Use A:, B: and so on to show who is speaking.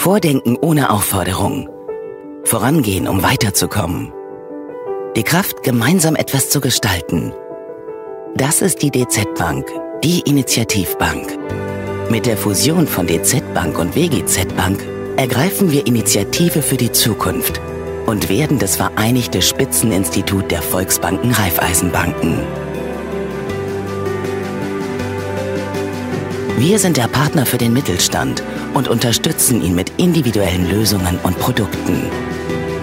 A: Vordenken ohne Aufforderung. Vorangehen, um weiterzukommen. Die Kraft, gemeinsam etwas zu gestalten. Das ist die DZ Bank, die Initiativbank. Mit der Fusion von DZ Bank und WGZ Bank ergreifen wir Initiative für die Zukunft und werden das vereinigte Spitzeninstitut der Volksbanken Raiffeisenbanken. Wir sind der Partner für den Mittelstand und unterstützen ihn mit individuellen Lösungen und Produkten.